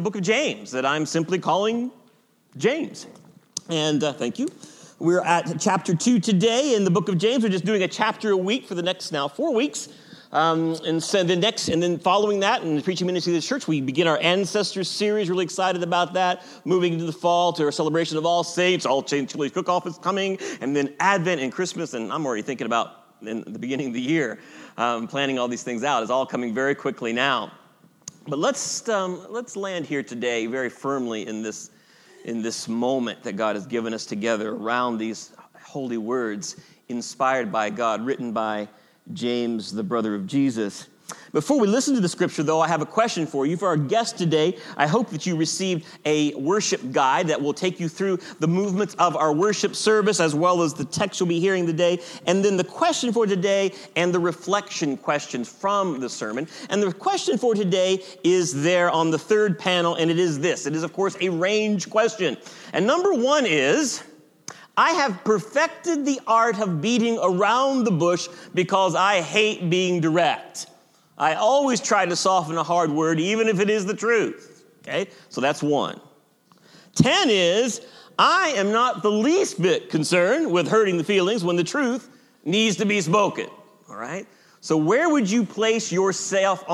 book of James that I'm simply calling James. And thank you. We're at chapter 2 today in the book of James. We're just doing a chapter a week for the next now 4 weeks. And then following that in the preaching ministry of the church, we begin our Ancestors series. Really excited about that. Moving into the fall to our celebration of All Saints. All Chili's Cook-Off is coming. And then Advent and Christmas. And I'm already thinking about in the beginning of the year, planning all these things out. It's all coming very quickly now. But let's land here today very firmly in this moment that God has given us together around these holy words inspired by God, written by James, the brother of Jesus. Before we listen to the scripture, though, I have a question for you. For our guest today, I hope that you received a worship guide that will take you through the movements of our worship service as well as the text you'll be hearing today, and then the question for today and the reflection questions from the sermon. And the question for today is there on the third panel, and it is this. It is, of course, a range question. And number one is, I have perfected the art of beating around the bush because I hate being direct. I always try to soften a hard word, even if it is the truth. Okay, so that's 1. 10 is, I am not the least bit concerned with hurting the feelings when the truth needs to be spoken. All right? So where would you place yourself?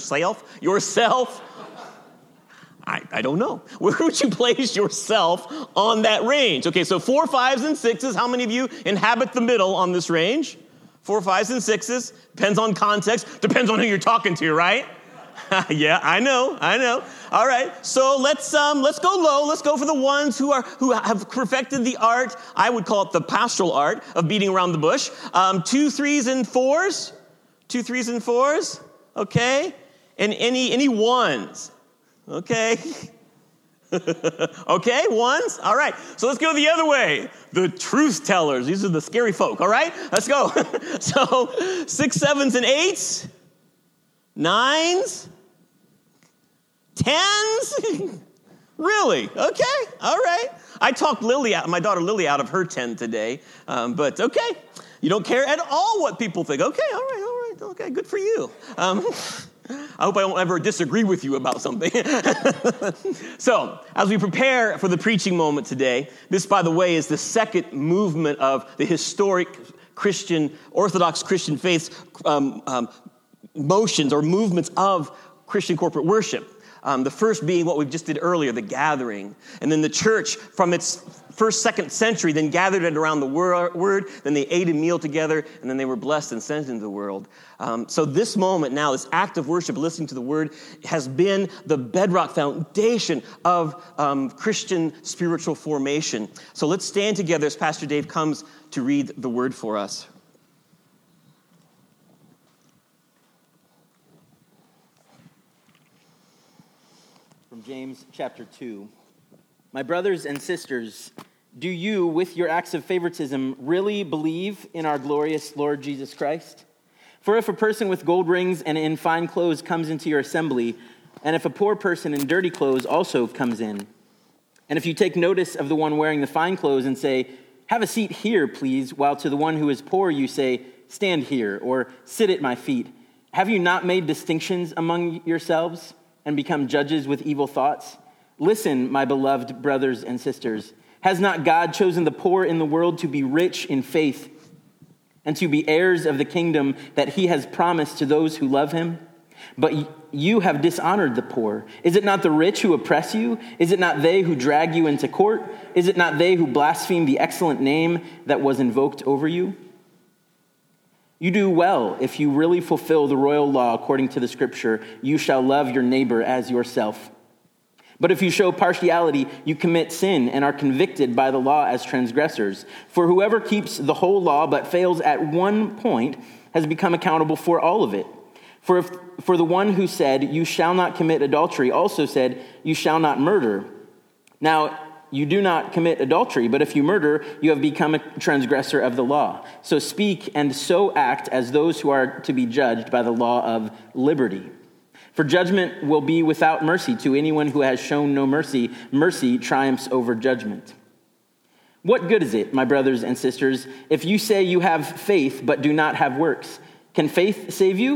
I don't know. Where would you place yourself on that range? Okay, so 4, 5s, and 6s. How many of you inhabit the middle on this range? 4, 5s, and 6s. Depends on context. Depends on who you're talking to, right? Yeah, I know. All right, so let's go low. Let's go for the ones who have perfected the art. I would call it the pastoral art of beating around the bush. 2, 3s, and 4s. 2, 3s, and 4s. Okay, and any ones. Okay. Okay, ones? All right. So let's go the other way. The truth tellers. These are the scary folk, all right? Let's go. So 6, 7s, and 8s. 9s. 10s. Really? Okay. All right. I talked my daughter Lily out of her 10 today. But okay. You don't care at all what people think. Okay. All right. Okay. Good for you. I hope I don't ever disagree with you about something. So, as we prepare for the preaching moment today, this, by the way, is the second movement of the historic Orthodox Christian faith motions or movements of Christian corporate worship. The first being what we just did earlier, the gathering. And then the church, from its first, 2nd century, then gathered it around the word, then they ate a meal together, and then they were blessed and sent into the world. So this moment now, this act of worship, listening to the word, has been the bedrock foundation of Christian spiritual formation. So let's stand together as Pastor Dave comes to read the word for us. From James chapter 2. My brothers and sisters, do you, with your acts of favoritism, really believe in our glorious Lord Jesus Christ? For if a person with gold rings and in fine clothes comes into your assembly, and if a poor person in dirty clothes also comes in, and if you take notice of the one wearing the fine clothes and say, have a seat here, please, while to the one who is poor you say, stand here, or sit at my feet, have you not made distinctions among yourselves and become judges with evil thoughts? Listen, my beloved brothers and sisters. Has not God chosen the poor in the world to be rich in faith and to be heirs of the kingdom that he has promised to those who love him? But you have dishonored the poor. Is it not the rich who oppress you? Is it not they who drag you into court? Is it not they who blaspheme the excellent name that was invoked over you? You do well if you really fulfill the royal law according to the scripture, you shall love your neighbor as yourself. But if you show partiality, you commit sin and are convicted by the law as transgressors. For whoever keeps the whole law but fails at one point has become accountable for all of it. For the one who said, you shall not commit adultery, also said, you shall not murder. Now, you do not commit adultery, but if you murder, you have become a transgressor of the law. So speak and so act as those who are to be judged by the law of liberty. For judgment will be without mercy to anyone who has shown no mercy. Mercy triumphs over judgment. What good is it, my brothers and sisters, if you say you have faith but do not have works? Can faith save you?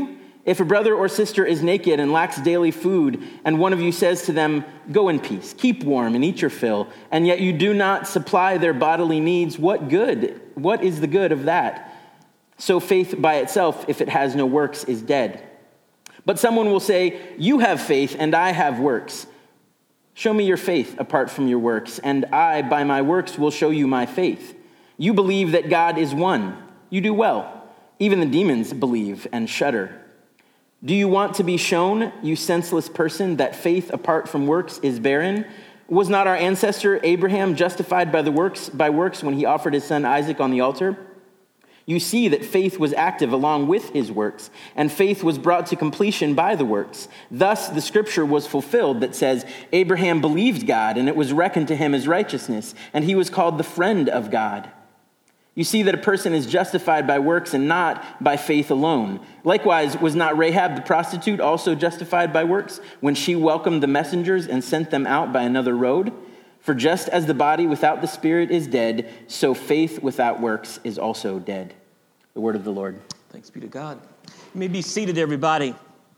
If a brother or sister is naked and lacks daily food, and one of you says to them, 'Go in peace, keep warm and eat your fill,' and yet you do not supply their bodily needs, what is the good of that? So faith by itself, if it has no works, is dead. But someone will say, 'You have faith and I have works. Show me your faith apart from your works, and I, by my works, will show you my faith. You believe that God is one. You do well. Even the demons believe and shudder. Do you want to be shown, you senseless person, that faith apart from works is barren? Was not our ancestor Abraham justified by works when he offered his son Isaac on the altar? You see that faith was active along with his works, and faith was brought to completion by the works. Thus the scripture was fulfilled that says, Abraham believed God, and it was reckoned to him as righteousness, and he was called the friend of God. You see that a person is justified by works and not by faith alone. Likewise, was not Rahab the prostitute also justified by works when she welcomed the messengers and sent them out by another road? For just as the body without the spirit is dead, so faith without works is also dead." The word of the Lord. Thanks be to God. You may be seated, everybody.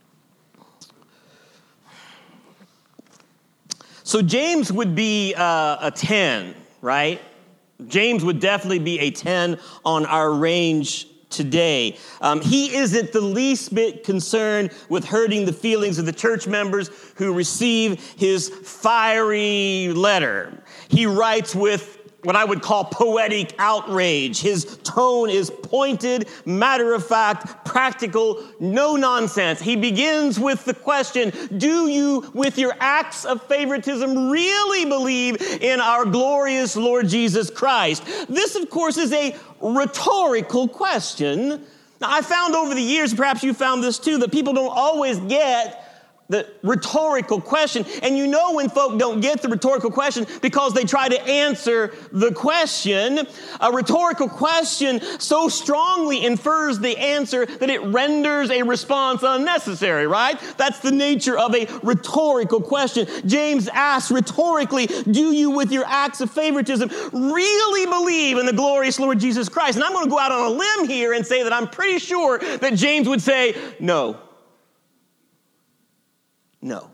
So James would be a 10, right? James would definitely be a 10 on our range today. He isn't the least bit concerned with hurting the feelings of the church members who receive his fiery letter. He writes with what I would call poetic outrage. His tone is pointed, matter-of-fact, practical, no nonsense. He begins with the question, do you, with your acts of favoritism, really believe in our glorious Lord Jesus Christ? This, of course, is a rhetorical question. Now, I found over the years, perhaps you found this too, that people don't always get the rhetorical question. And you know when folk don't get the rhetorical question because they try to answer the question. A rhetorical question so strongly infers the answer that it renders a response unnecessary, right? That's the nature of a rhetorical question. James asks rhetorically, do you with your acts of favoritism really believe in the glorious Lord Jesus Christ? And I'm going to go out on a limb here and say that I'm pretty sure that James would say, no. No.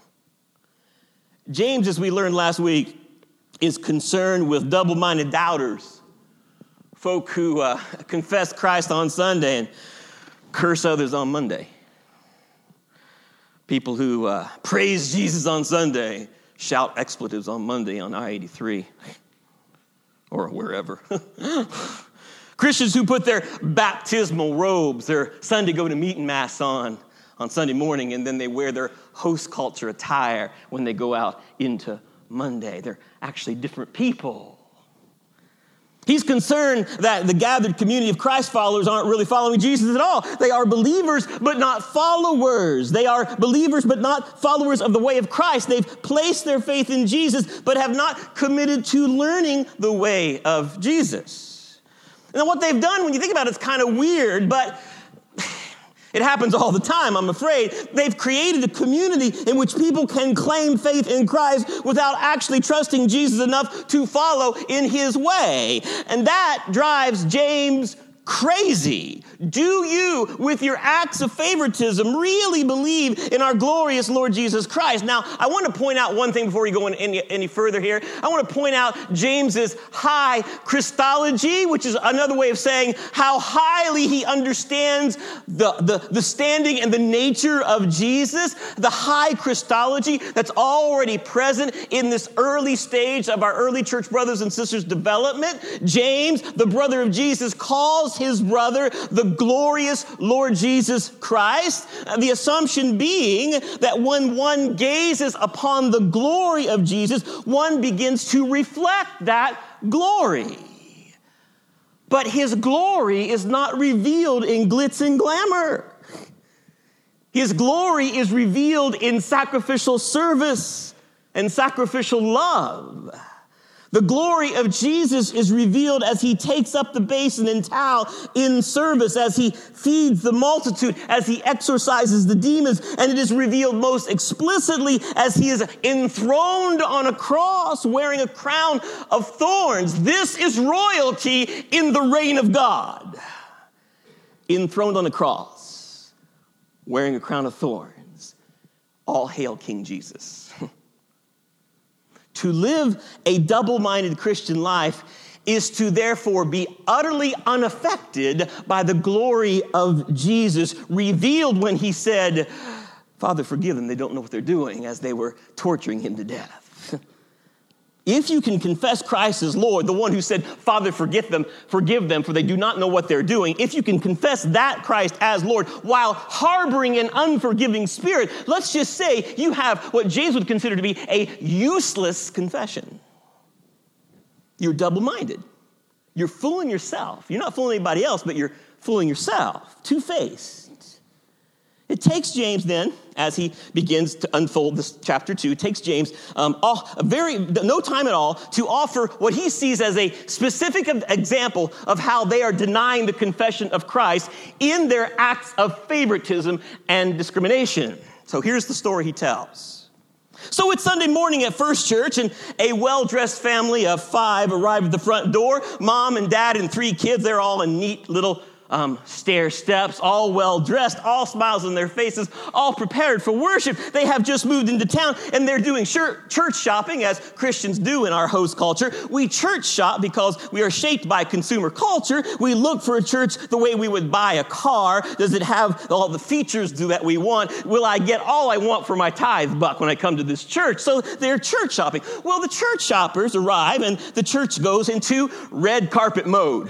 James, as we learned last week, is concerned with double-minded doubters, folk who confess Christ on Sunday and curse others on Monday. People who praise Jesus on Sunday, shout expletives on Monday on I-83 or wherever. Christians who put their baptismal robes, their Sunday go-to-meeting masks on Sunday morning, and then they wear their host culture attire when they go out into Monday. They're actually different people. He's concerned that the gathered community of Christ followers aren't really following Jesus at all. They are believers, but not followers. They are believers, but not followers of the way of Christ. They've placed their faith in Jesus, but have not committed to learning the way of Jesus. And what they've done, when you think about it, it's kind of weird, but it happens all the time, I'm afraid. They've created a community in which people can claim faith in Christ without actually trusting Jesus enough to follow in his way. And that drives James crazy. Do you, with your acts of favoritism, really believe in our glorious Lord Jesus Christ? Now, I want to point out one thing before we go any further here. I want to point out James's high Christology, which is another way of saying how highly he understands the standing and the nature of Jesus. The high Christology that's already present in this early stage of our early church brothers and sisters' development. James, the brother of Jesus, calls his brother the glorious Lord Jesus Christ. The assumption being that when one gazes upon the glory of Jesus, one begins to reflect that glory. But his glory is not revealed in glitz and glamour. His glory is revealed in sacrificial service and sacrificial love. The glory of Jesus is revealed as he takes up the basin and towel in service, as he feeds the multitude, as he exorcises the demons, and it is revealed most explicitly as he is enthroned on a cross wearing a crown of thorns. This is royalty in the reign of God. Enthroned on a cross, wearing a crown of thorns. All hail King Jesus. To live a double-minded Christian life is to therefore be utterly unaffected by the glory of Jesus revealed when he said, Father, forgive them, they don't know what they're doing, as they were torturing him to death. If you can confess Christ as Lord, the one who said, Father, forgive them, for they do not know what they're doing. If you can confess that Christ as Lord while harboring an unforgiving spirit, let's just say you have what James would consider to be a useless confession. You're double-minded. You're fooling yourself. You're not fooling anybody else, but you're fooling yourself. Two-faced. It takes James then, as he begins to unfold this chapter 2, it takes James no time at all to offer what he sees as a specific example of how they are denying the confession of Christ in their acts of favoritism and discrimination. So here's the story he tells. So it's Sunday morning at First Church, and a well-dressed family of 5 arrive at the front door. Mom and dad and 3 kids, they're all in neat little stair steps, all well-dressed, all smiles on their faces, all prepared for worship. They have just moved into town, and they're doing church shopping, as Christians do in our host culture. We church shop because we are shaped by consumer culture. We look for a church the way we would buy a car. Does it have all the features that we want? Will I get all I want for my tithe buck when I come to this church? So they're church shopping. Well, the church shoppers arrive, and the church goes into red carpet mode,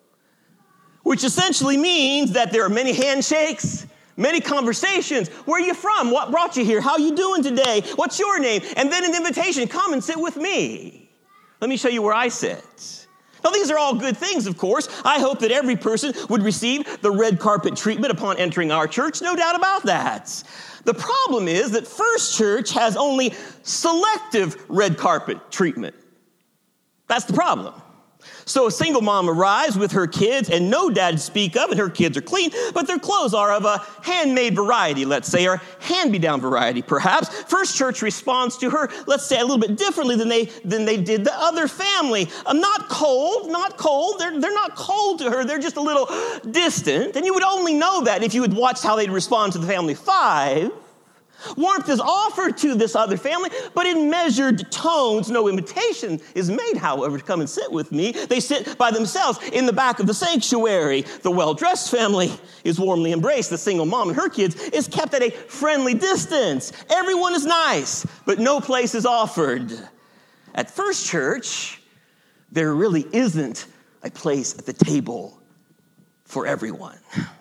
which essentially means that there are many handshakes, many conversations. Where are you from? What brought you here? How are you doing today? What's your name? And then an invitation, come and sit with me. Let me show you where I sit. Now, these are all good things, of course. I hope that every person would receive the red carpet treatment upon entering our church. No doubt about that. The problem is that First Church has only selective red carpet treatment. That's the problem. So a single mom arrives with her kids and no dad to speak of, and her kids are clean, but their clothes are of a handmade variety, let's say, or hand-me-down variety, perhaps. First Church responds to her, let's say, a little bit differently than they did the other family. Not cold. They're not cold to her. They're just a little distant. And you would only know that if you had watched how they'd respond to the family 5. Warmth is offered to this other family, but in measured tones. No invitation is made, however, to come and sit with me. They sit by themselves in the back of the sanctuary. The well-dressed family is warmly embraced. The single mom and her kids is kept at a friendly distance. Everyone is nice, but no place is offered. At First Church, there really isn't a place at the table for everyone.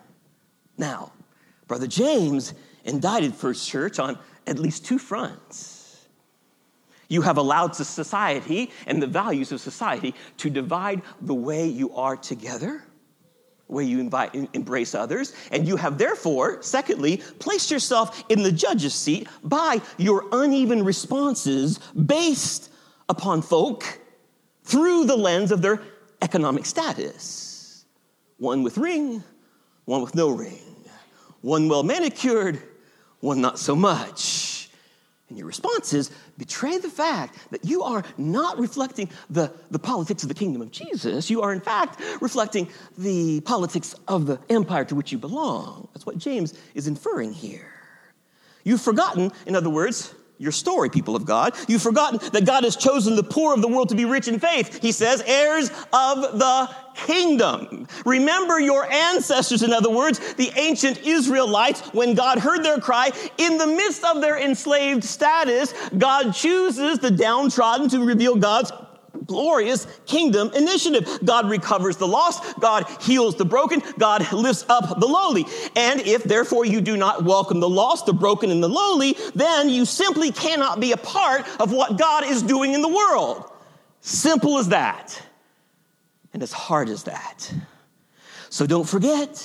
Now, Brother James indicted First Church on at least 2 fronts. You have allowed society and the values of society to divide the way you are together, the way you embrace others, and you have therefore, secondly, placed yourself in the judge's seat by your uneven responses based upon folk through the lens of their economic status. One with ring, one with no ring. One well manicured, one not so much. And your responses betray the fact that you are not reflecting the politics of the kingdom of Jesus. You are, in fact, reflecting the politics of the empire to which you belong. That's what James is inferring here. You've forgotten, in other words, your story, people of God. You've forgotten that God has chosen the poor of the world to be rich in faith. He says, heirs of the kingdom. Remember your ancestors, in other words, the ancient Israelites, when God heard their cry, in the midst of their enslaved status, God chooses the downtrodden to reveal God's glorious kingdom initiative. God recovers the lost. God heals the broken. God lifts up the lowly. And if, therefore, you do not welcome the lost, the broken, and the lowly, then you simply cannot be a part of what God is doing in the world. Simple as that. And as hard as that. So don't forget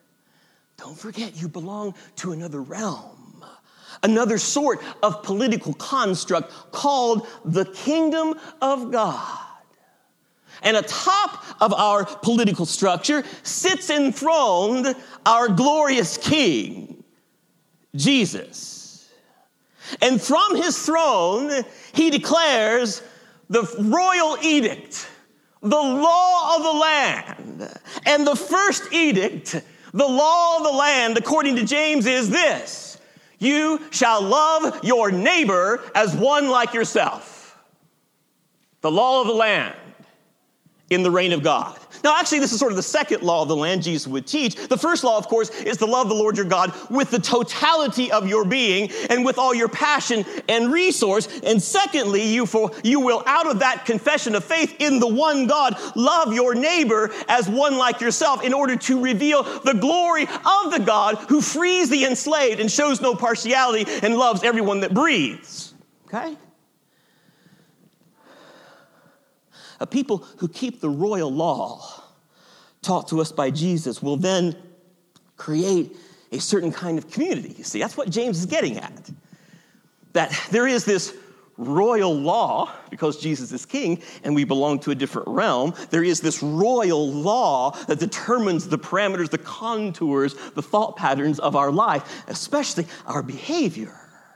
you belong to another realm, another sort of political construct called the kingdom of God. And atop of our political structure sits enthroned our glorious King, Jesus. And from his throne, he declares the royal edict, the law of the land. And the first edict, The law of the land, according to James, is this: you shall love your neighbor as one like yourself. The law of the land in the reign of God. Now, actually, this is sort of the second law of the land Jesus would teach. The first law, of course, is to love the Lord your God with the totality of your being and with all your passion and resource. And secondly, you will, out of that confession of faith in the one God, love your neighbor as one like yourself in order to reveal the glory of the God who frees the enslaved and shows no partiality and loves everyone that breathes. Okay? A people who keep the royal law taught to us by Jesus will then create a certain kind of community. You see, that's what James is getting at. That there is this royal law, because Jesus is king and we belong to a different realm. There is this royal law that determines the parameters, the contours, the thought patterns of our life, especially our behavior.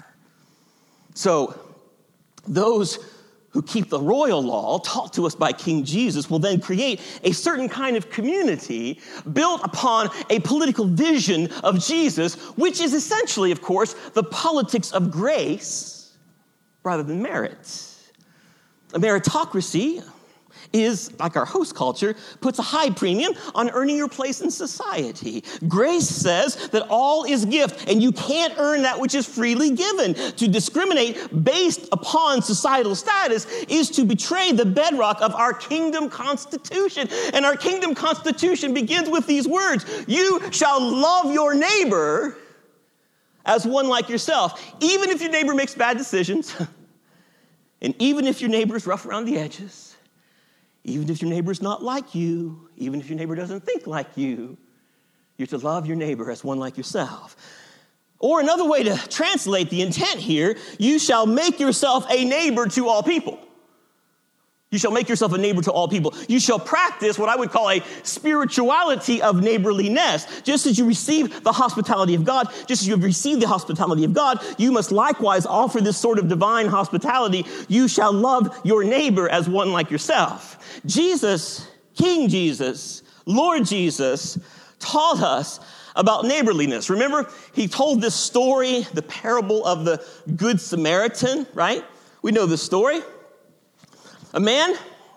So those who keep the royal law, taught to us by King Jesus, will then create a certain kind of community built upon a political vision of Jesus, which is essentially, of course, the politics of grace rather than merit. A meritocracy is, like our host culture, puts a high premium on earning your place in society. Grace says that all is gift, and you can't earn that which is freely given. To discriminate based upon societal status is to betray the bedrock of our kingdom constitution. And our kingdom constitution begins with these words: you shall love your neighbor as one like yourself, even if your neighbor makes bad decisions, and even if your neighbor is rough around the edges, even if your neighbor's not like you, even if your neighbor doesn't think like you, you're to love your neighbor as one like yourself. Or another way to translate the intent here: you shall make yourself a neighbor to all people. You shall make yourself a neighbor to all people. You shall practice what I would call a spirituality of neighborliness. Just as you receive the hospitality of God, just as you have received the hospitality of God, you must likewise offer this sort of divine hospitality. You shall love your neighbor as one like yourself. Jesus, King Jesus, Lord Jesus, taught us about neighborliness. Remember, he told this story, the parable of the Good Samaritan, right? We know this story. A man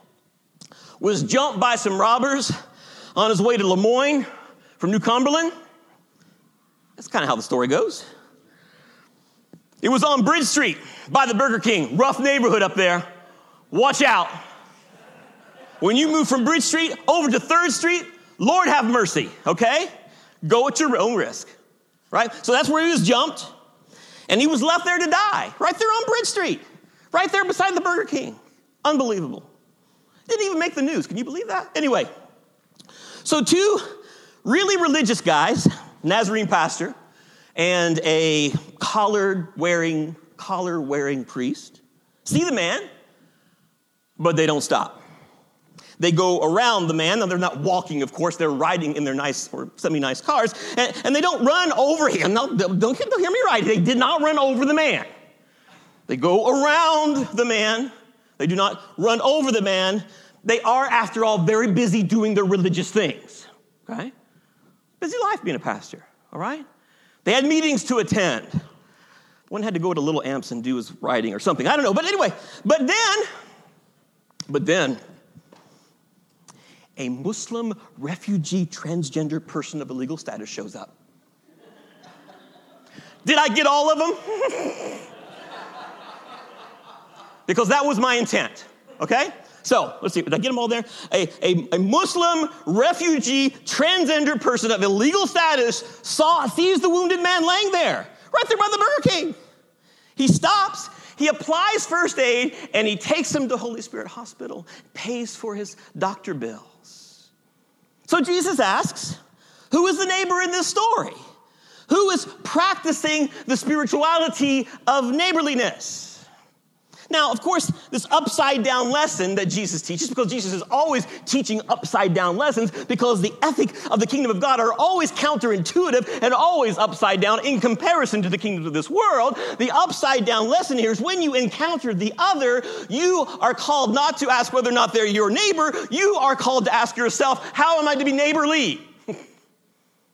was jumped by some robbers on his way to Lemoyne from New Cumberland. That's kind of how the story goes. It was on Bridge Street by the Burger King. Rough neighborhood up there. Watch out. When you move from Bridge Street over to 3rd Street, Lord have mercy, okay? Go at your own risk, right? So that's where he was jumped, and he was left there to die, right there on Bridge Street, right there beside the Burger King. Unbelievable. Didn't even make the news. Can you believe that? Anyway, so 2 really religious guys, Nazarene pastor and a collar-wearing priest, see the man, but they don't stop. They go around the man. Now, they're not walking, of course. They're riding in their nice or semi-nice cars, and they don't run over him. No, don't hear me right. They did not run over the man. They go around the man. They do not run over the man. They are, after all, very busy doing their religious things, okay? Busy life being a pastor, all right? They had meetings to attend. One had to go to Little Amps and do his writing or something. I don't know. But anyway, but then, a Muslim refugee transgender person of illegal status shows up. Did I get all of them? Because that was my intent, okay? So, let's see, did I get them all there? A Muslim refugee transgender person of illegal status sees the wounded man laying there, right there by the Burger King. He stops, he applies first aid, and he takes him to Holy Spirit Hospital, pays for his doctor bills. So Jesus asks, who is the neighbor in this story? Who is practicing the spirituality of neighborliness? Now, of course, this upside-down lesson that Jesus teaches, because Jesus is always teaching upside-down lessons, because the ethic of the kingdom of God are always counterintuitive and always upside down in comparison to the kingdoms of this world. The upside-down lesson here is when you encounter the other, you are called not to ask whether or not they're your neighbor. You are called to ask yourself, how am I to be neighborly?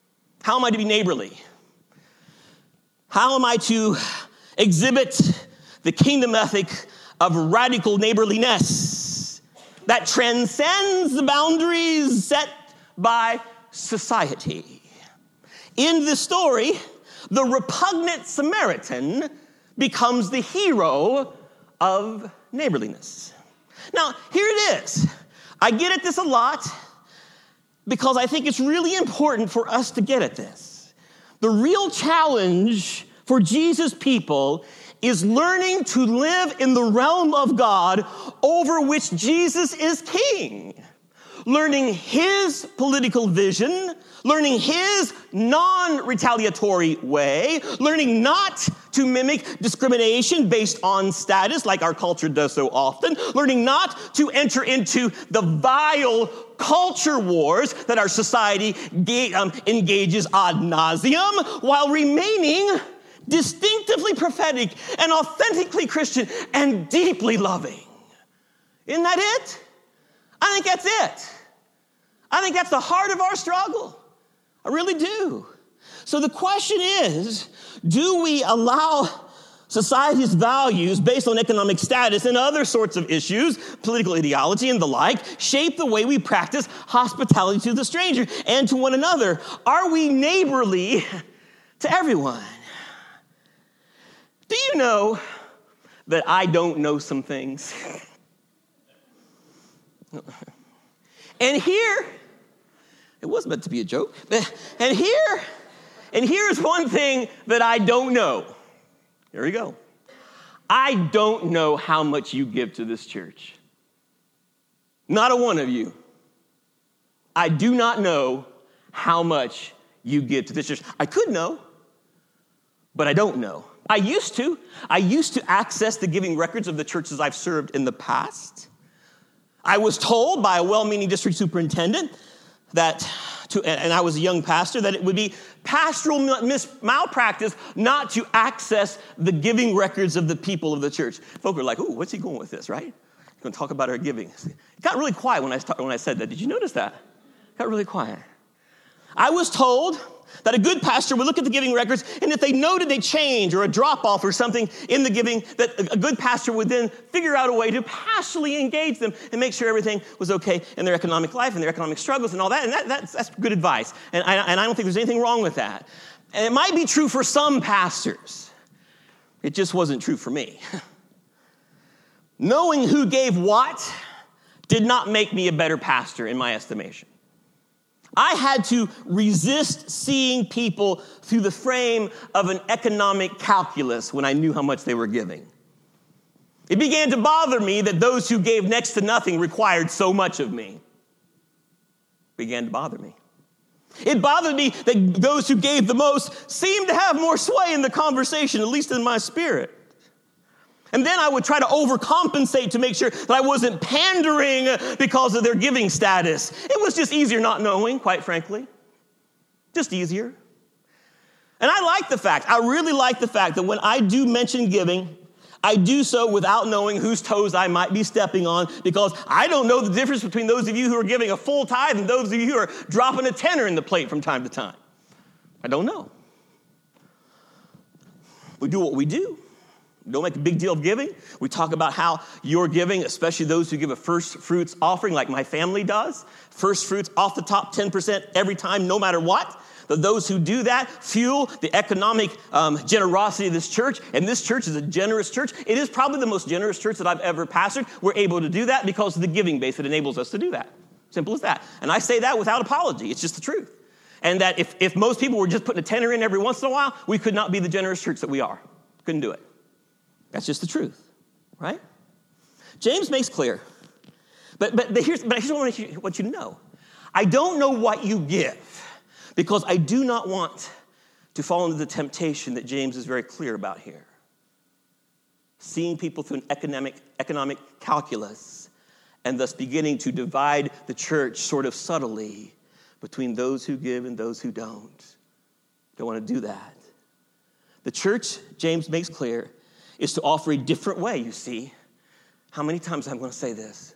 How am I to be neighborly? How am I to exhibit the kingdom ethic of radical neighborliness that transcends the boundaries set by society? In this story, the repugnant Samaritan becomes the hero of neighborliness. Now, here it is. I get at this a lot because I think it's really important for us to get at this. The real challenge for Jesus' people is learning to live in the realm of God over which Jesus is king. Learning his political vision, learning his non-retaliatory way, learning not to mimic discrimination based on status like our culture does so often, learning not to enter into the vile culture wars that our society engages ad nauseum, while remaining distinctively prophetic and authentically Christian and deeply loving. Isn't that it? I think that's it. I think that's the heart of our struggle. I really do. So the question is, do we allow society's values based on economic status and other sorts of issues, political ideology and the like, shape the way we practice hospitality to the stranger and to one another? Are we neighborly to everyone? Do you know that I don't know some things? And here, it was meant to be a joke, and here's one thing that I don't know. Here we go. I don't know how much you give to this church. Not a one of you. I do not know how much you give to this church. I could know, but I don't know. I used to access the giving records of the churches I've served in the past. I was told by a well-meaning district superintendent and I was a young pastor, that it would be pastoral malpractice not to access the giving records of the people of the church. Folk are like, ooh, what's he going with this, right? He's going to talk about our giving. It got really quiet when I said that. Did you notice that? It got really quiet. I was told that a good pastor would look at the giving records, and if they noted a change or a drop-off or something in the giving, that a good pastor would then figure out a way to pastorally engage them and make sure everything was okay in their economic life and their economic struggles and all that. And that's good advice. And I don't think there's anything wrong with that. And it might be true for some pastors. It just wasn't true for me. Knowing who gave what did not make me a better pastor in my estimation. I had to resist seeing people through the frame of an economic calculus when I knew how much they were giving. It began to bother me that those who gave next to nothing required so much of me. It began to bother me. It bothered me that those who gave the most seemed to have more sway in the conversation, at least in my spirit. And then I would try to overcompensate to make sure that I wasn't pandering because of their giving status. It was just easier not knowing, quite frankly. Just easier. And I really like the fact that when I do mention giving, I do so without knowing whose toes I might be stepping on, because I don't know the difference between those of you who are giving a full tithe and those of you who are dropping a tenner in the plate from time to time. I don't know. We do what we do. Don't make a big deal of giving. We talk about how your giving, especially those who give a first fruits offering like my family does, first fruits off the top 10% every time, no matter what. That those who do that fuel the economic generosity of this church. And this church is a generous church. It is probably the most generous church that I've ever pastored. We're able to do that because of the giving base that enables us to do that. Simple as that. And I say that without apology. It's just the truth. And that if most people were just putting a tenner in every once in a while, we could not be the generous church that we are. Couldn't do it. That's just the truth, right? James makes clear. But here's what I want you to know. I don't know what you give, because I do not want to fall into the temptation that James is very clear about here. Seeing people through an economic calculus, and thus beginning to divide the church sort of subtly between those who give and those who don't. Don't want to do that. The church, James makes clear, is to offer a different way, you see. How many times I'm going to say this?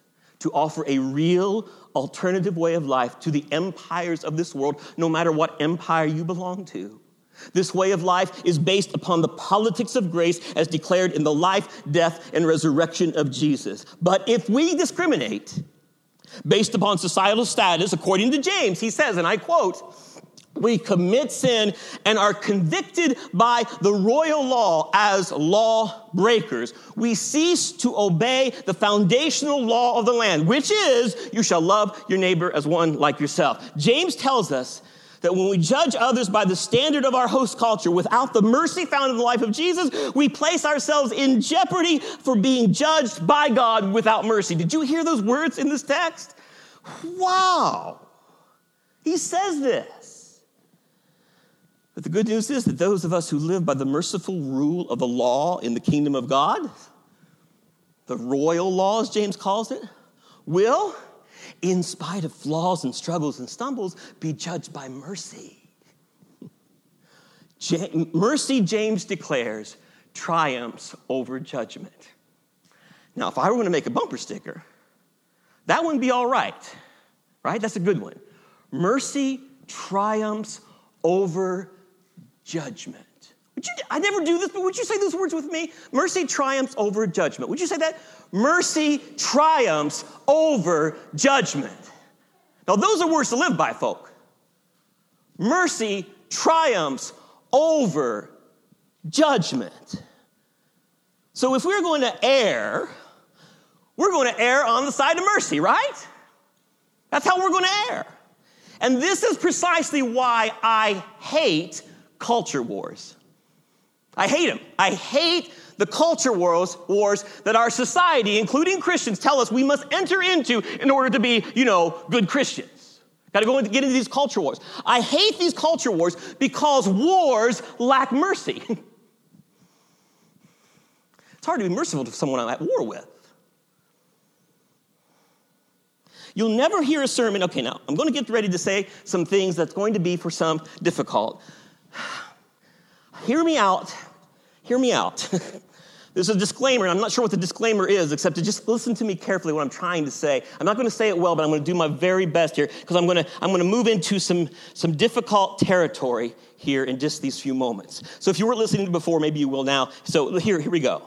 to offer a real alternative way of life to the empires of this world, no matter what empire you belong to. This way of life is based upon the politics of grace as declared in the life, death, and resurrection of Jesus. But if we discriminate based upon societal status, according to James, he says, and I quote, we commit sin and are convicted by the royal law as law breakers. We cease to obey the foundational law of the land, which is, you shall love your neighbor as one like yourself. James tells us that when we judge others by the standard of our host culture without the mercy found in the life of Jesus, we place ourselves in jeopardy for being judged by God without mercy. Did you hear those words in this text? Wow. He says this. But the good news is that those of us who live by the merciful rule of the law in the kingdom of God, the royal law, as James calls it, will, in spite of flaws and struggles and stumbles, be judged by mercy. Mercy, James declares, triumphs over judgment. Now, if I were going to make a bumper sticker, that wouldn't be all right? That's a good one. Mercy triumphs over judgment. I never do this, but would you say those words with me? Mercy triumphs over judgment. Would you say that? Mercy triumphs over judgment. Now, those are words to live by, folk. Mercy triumphs over judgment. So if we're going to err, we're going to err on the side of mercy, right? That's how we're going to err. And this is precisely why I hate culture wars. I hate them. I hate the culture wars that our society, including Christians, tell us we must enter into in order to be, good Christians. Got to go and get into these culture wars. I hate these culture wars because wars lack mercy. It's hard to be merciful to someone I'm at war with. You'll never hear a sermon. Okay, now, I'm going to get ready to say some things that's going to be for some difficult. Hear me out. Hear me out. There's a disclaimer, and I'm not sure what the disclaimer is, except to just listen to me carefully what I'm trying to say. I'm not going to say it well, but I'm going to do my very best here, because I'm going to move into some difficult territory here in just these few moments. So if you weren't listening before, maybe you will now. So here we go.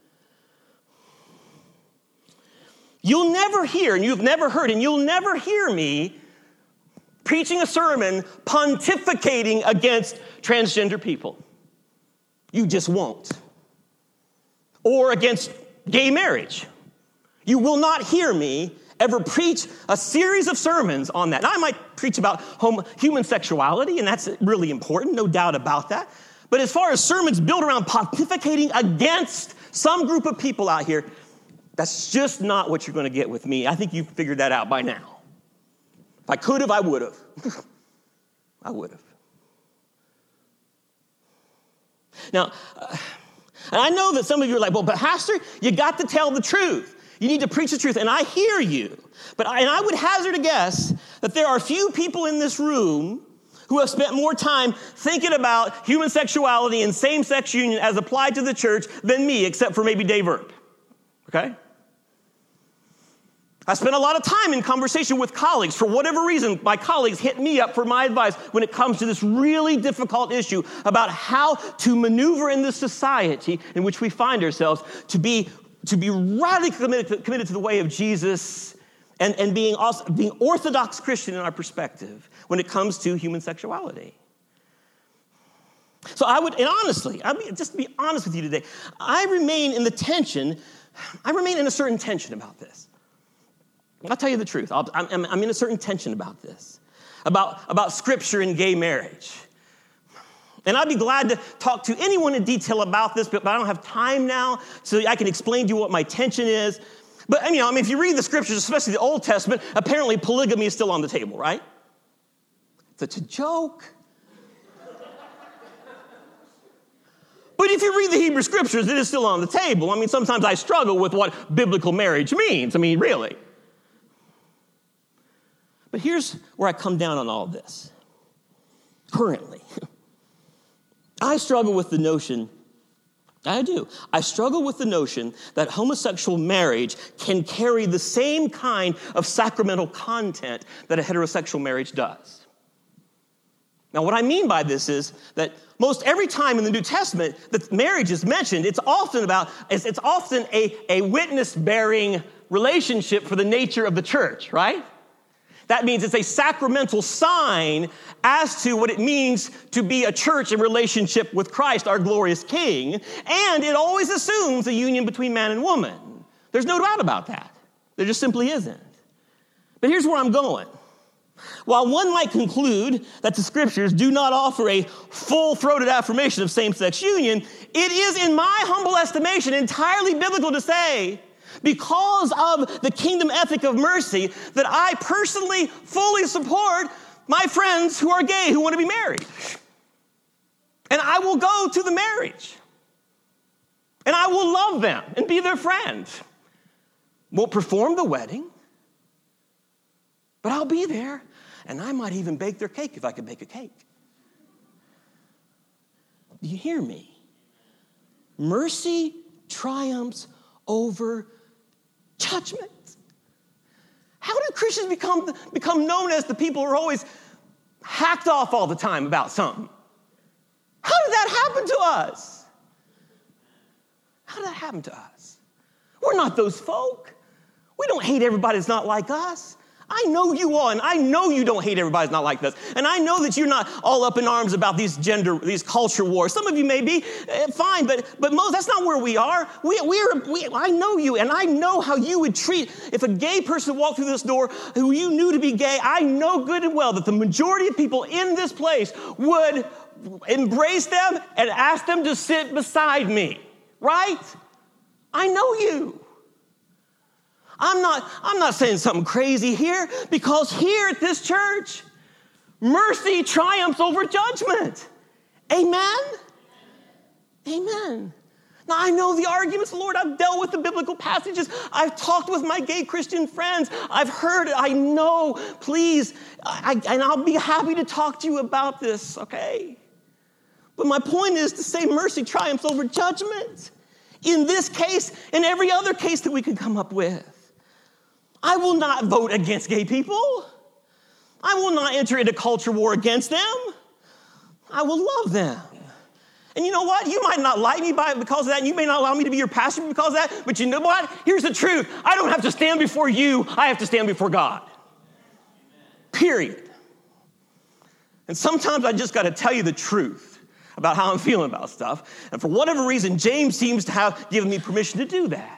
You'll never hear, and you've never heard, and you'll never hear me preaching a sermon pontificating against transgender people. You just won't. Or against gay marriage. You will not hear me ever preach a series of sermons on that. Now, I might preach about human sexuality, and that's really important, no doubt about that. But as far as sermons built around pontificating against some group of people out here, that's just not what you're going to get with me. I think you've figured that out by now. If I could have, I would have. I would have. Now, and I know that some of you are like, well, but Pastor, you got to tell the truth. You need to preach the truth, and I hear you. But I would hazard a guess that there are few people in this room who have spent more time thinking about human sexuality and same-sex union as applied to the church than me, except for maybe Dave Erb. Okay? I spent a lot of time in conversation with colleagues. For whatever reason, my colleagues hit me up for my advice when it comes to this really difficult issue about how to maneuver in this society in which we find ourselves to be radically committed to the way of Jesus and being Orthodox Christian in our perspective when it comes to human sexuality. So just to be honest with you today, I remain in a certain tension about this. I'll tell you the truth. I'm in a certain tension about this, about Scripture and gay marriage. And I'd be glad to talk to anyone in detail about this, but I don't have time now, so I can explain to you what my tension is. But if you read the Scriptures, especially the Old Testament, apparently polygamy is still on the table, right? It's a joke. But if you read the Hebrew Scriptures, it is still on the table. Sometimes I struggle with what biblical marriage means. Really. But here's where I come down on all of this. Currently, I struggle with the notion I do. I struggle with the notion that homosexual marriage can carry the same kind of sacramental content that a heterosexual marriage does. Now, what I mean by this is that most every time in the New Testament that marriage is mentioned, it's often a witness-bearing relationship for the nature of the church, right? That means it's a sacramental sign as to what it means to be a church in relationship with Christ, our glorious King, and it always assumes a union between man and woman. There's no doubt about that. There just simply isn't. But here's where I'm going. While one might conclude that the scriptures do not offer a full-throated affirmation of same-sex union, it is, in my humble estimation, entirely biblical to say, because of the kingdom ethic of mercy, that I personally fully support my friends who are gay who want to be married. And I will go to the marriage. And I will love them and be their friend. Won't perform the wedding, but I'll be there. And I might even bake their cake if I could bake a cake. Do you hear me? Mercy triumphs over judgment. How do Christians become known as the people who are always hacked off all the time about something? How did that happen to us? How did that happen to us? We're not those folk. We don't hate everybody that's not like us. I know you all, and I know you don't hate everybody that's not like this. And I know that you're not all up in arms about these culture wars. Some of you may be, fine, but most, that's not where we are. I know you, and I know how you would treat, if a gay person walked through this door who you knew to be gay, I know good and well that the majority of people in this place would embrace them and ask them to sit beside me, right? I know you. I'm not saying something crazy here, because here at this church, mercy triumphs over judgment. Amen? Amen. Now, I know the arguments, Lord. I've dealt with the biblical passages. I've talked with my gay Christian friends. I've heard it. I know. Please, and I'll be happy to talk to you about this, okay? But my point is to say mercy triumphs over judgment. In this case, and every other case that we could come up with. I will not vote against gay people. I will not enter into culture war against them. I will love them. And you know what? You might not like me because of that, and you may not allow me to be your pastor because of that, but you know what? Here's the truth. I don't have to stand before you. I have to stand before God. Period. And sometimes I just got to tell you the truth about how I'm feeling about stuff. And for whatever reason, James seems to have given me permission to do that.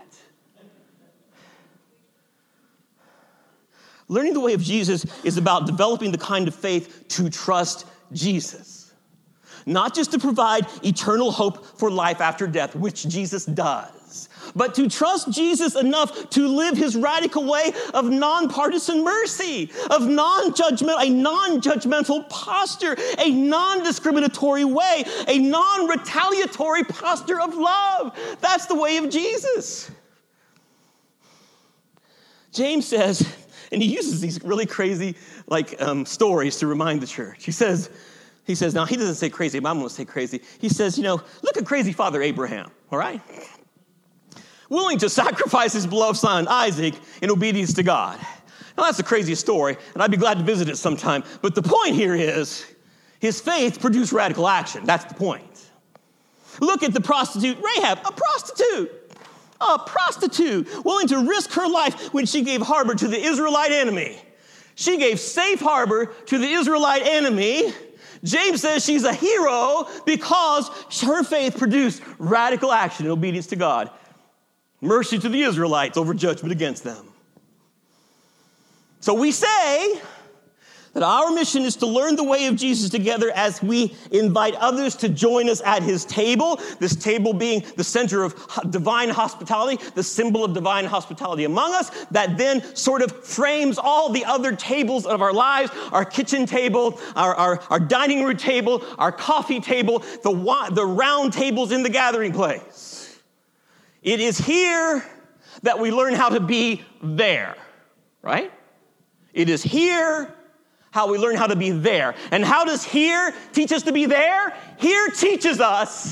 Learning the way of Jesus is about developing the kind of faith to trust Jesus. Not just to provide eternal hope for life after death, which Jesus does, but to trust Jesus enough to live his radical way of nonpartisan mercy, of a non-judgmental posture, a non-discriminatory way, a non-retaliatory posture of love. That's the way of Jesus. James says, and he uses these really crazy stories to remind the church. He says, now he doesn't say crazy, but I'm going to say crazy. He says, look at crazy Father Abraham, all right? Willing to sacrifice his beloved son Isaac in obedience to God. Now that's the craziest story, and I'd be glad to visit it sometime. But the point here is his faith produced radical action. That's the point. Look at the prostitute Rahab, a prostitute willing to risk her life when she gave harbor to the Israelite enemy. She gave safe harbor to the Israelite enemy. James says she's a hero because her faith produced radical action in obedience to God. Mercy to the Israelites over judgment against them. So we say that our mission is to learn the way of Jesus together as we invite others to join us at his table, this table being the center of divine hospitality, the symbol of divine hospitality among us, that then sort of frames all the other tables of our lives, our kitchen table, our dining room table, our coffee table, the round tables in the gathering place. It is here that we learn how to be there, right? It is here how we learn how to be there. And how does here teach us to be there? Here teaches us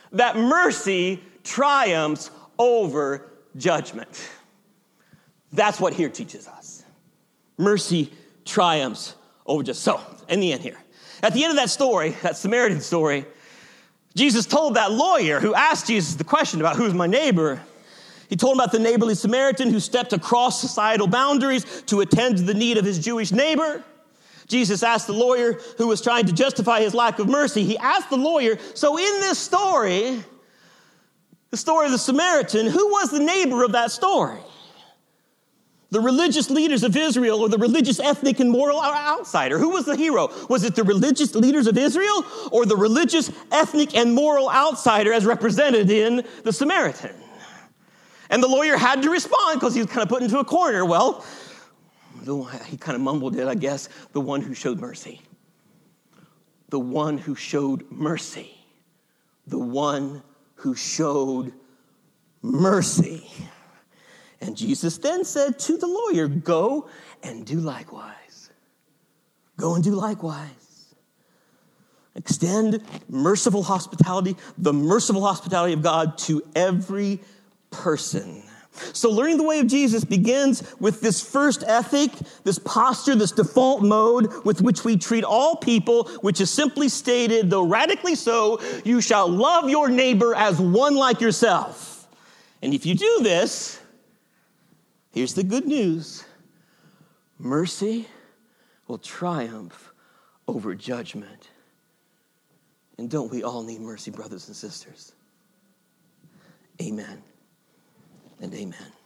that mercy triumphs over judgment. That's what here teaches us. Mercy triumphs over judgment. So, in the end here, at the end of that story, that Samaritan story, Jesus told that lawyer who asked Jesus the question about who's my neighbor, he told him about the neighborly Samaritan who stepped across societal boundaries to attend to the need of his Jewish neighbor. Jesus asked the lawyer who was trying to justify his lack of mercy, he asked the lawyer, so in this story, the story of the Samaritan, who was the neighbor of that story? The religious leaders of Israel or the religious, ethnic, and moral outsider? Who was the hero? Was it the religious leaders of Israel or the religious, ethnic, and moral outsider as represented in the Samaritan? And the lawyer had to respond because he was kind of put into a corner. Well, he kind of mumbled it, I guess, the one who showed mercy. The one who showed mercy. The one who showed mercy. And Jesus then said to the lawyer, go and do likewise. Go and do likewise. Extend merciful hospitality, the merciful hospitality of God to every person. So learning the way of Jesus begins with this first ethic, this posture, this default mode with which we treat all people, which is simply stated, though radically so, you shall love your neighbor as one like yourself. And if you do this, here's the good news. Mercy will triumph over judgment. And don't we all need mercy, brothers and sisters? Amen and amen.